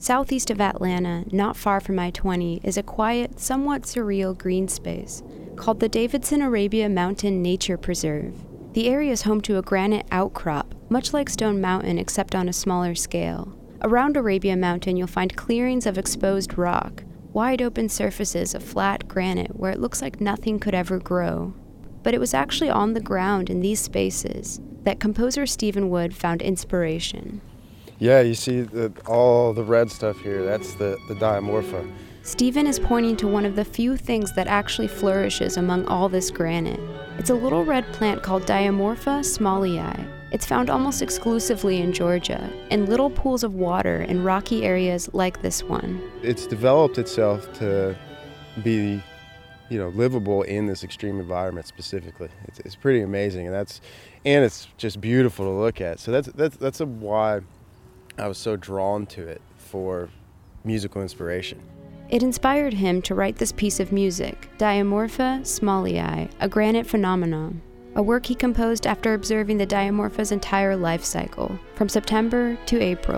Southeast of Atlanta, not far from I-20, is a quiet, somewhat surreal green space called the Davidson Arabia Mountain Nature Preserve. The area is home to a granite outcrop, much like Stone Mountain except on a smaller scale. Around Arabia Mountain, you'll find clearings of exposed rock, wide open surfaces of flat granite where it looks like nothing could ever grow. But it was actually on the ground in these spaces that composer Stephen Wood found inspiration. Yeah, you see all the red stuff here, that's the Diamorpha. Stephen is pointing to one of the few things that actually flourishes among all this granite. It's a little red plant called Diamorpha smallii. It's found almost exclusively in Georgia, in little pools of water in rocky areas like this one. It's developed itself to be, livable in this extreme environment specifically. It's pretty amazing, and it's just beautiful to look at. So that's why I was so drawn to it for musical inspiration. It inspired him to write this piece of music, Diamorpha smallii, a granite phenomenon, a work he composed after observing the Diamorpha's entire life cycle, from September to April.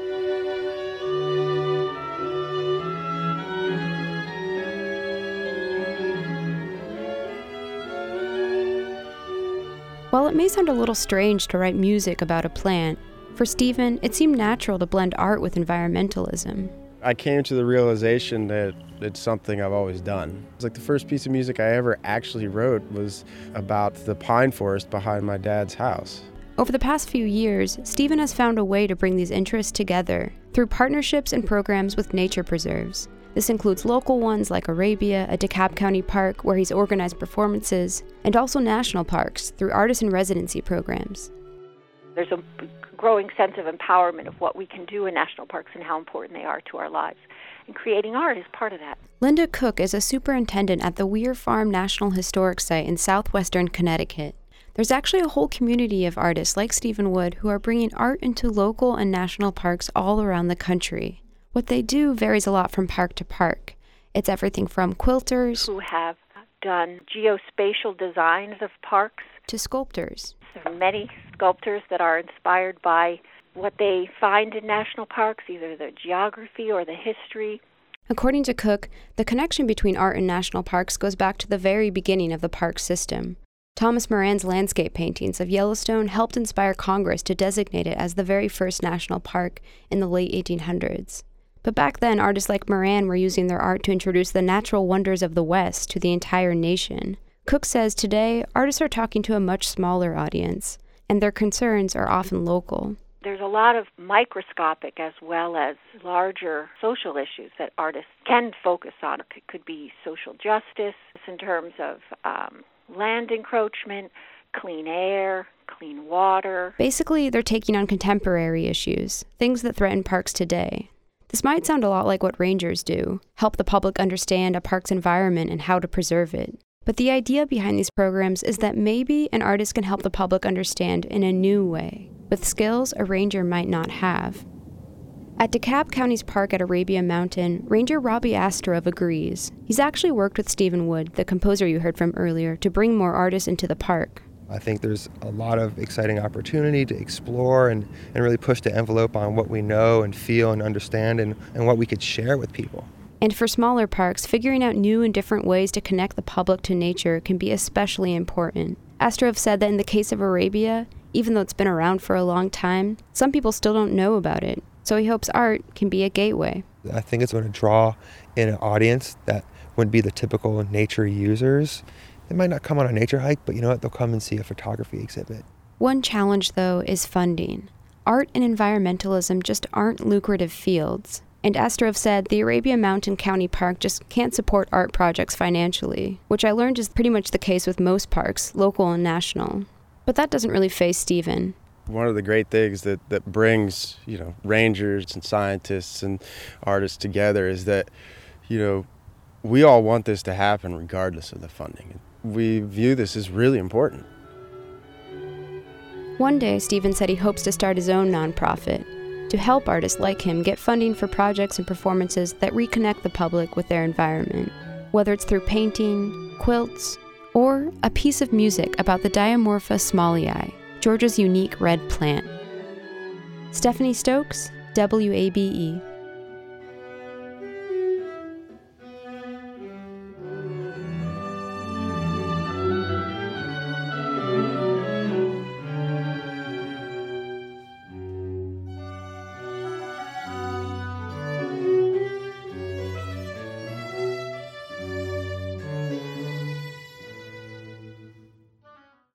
While it may sound a little strange to write music about a plant, for Stephen, it seemed natural to blend art with environmentalism. I came to the realization that it's something I've always done. It's like the first piece of music I ever actually wrote was about the pine forest behind my dad's house. Over the past few years, Stephen has found a way to bring these interests together through partnerships and programs with nature preserves. This includes local ones like Arabia, a DeKalb County park where he's organized performances, and also national parks through artist-in-residency programs. There's a growing sense of empowerment of what we can do in national parks and how important they are to our lives. And creating art is part of that. Linda Cook is a superintendent at the Weir Farm National Historic Site in southwestern Connecticut. There's actually a whole community of artists like Stephen Wood who are bringing art into local and national parks all around the country. What they do varies a lot from park to park. It's everything from quilters who have done geospatial designs of parks to sculptors. There are many sculptors that are inspired by what they find in national parks, either the geography or the history. According to Cook, the connection between art and national parks goes back to the very beginning of the park system. Thomas Moran's landscape paintings of Yellowstone helped inspire Congress to designate it as the very first national park in the late 1800s. But back then, artists like Moran were using their art to introduce the natural wonders of the West to the entire nation. Cook says today, artists are talking to a much smaller audience, and their concerns are often local. There's a lot of microscopic as well as larger social issues that artists can focus on. It could be social justice in terms of land encroachment, clean air, clean water. Basically, they're taking on contemporary issues, things that threaten parks today. This might sound a lot like what rangers do, help the public understand a park's environment and how to preserve it. But the idea behind these programs is that maybe an artist can help the public understand in a new way, with skills a ranger might not have. At DeKalb County's park at Arabia Mountain, Ranger Robbie Astrov agrees. He's actually worked with Stephen Wood, the composer you heard from earlier, to bring more artists into the park. I think there's a lot of exciting opportunity to explore and really push the envelope on what we know and feel and understand and what we could share with people. And for smaller parks, figuring out new and different ways to connect the public to nature can be especially important. Astrov said that in the case of Arabia, even though it's been around for a long time, some people still don't know about it. So he hopes art can be a gateway. I think it's going to draw in an audience that wouldn't be the typical nature users. They might not come on a nature hike, but you know what? They'll come and see a photography exhibit. One challenge, though, is funding. Art and environmentalism just aren't lucrative fields. And Astrov said the Arabia Mountain County Park just can't support art projects financially, which I learned is pretty much the case with most parks, local and national. But that doesn't really faze Stephen. One of the great things that brings, rangers and scientists and artists together is that, we all want this to happen regardless of the funding. We view this as really important. One day, Stephen said he hopes to start his own nonprofit to help artists like him get funding for projects and performances that reconnect the public with their environment, whether it's through painting, quilts, or a piece of music about the Diamorpha smallii, Georgia's unique red plant. Stephanie Stokes, WABE.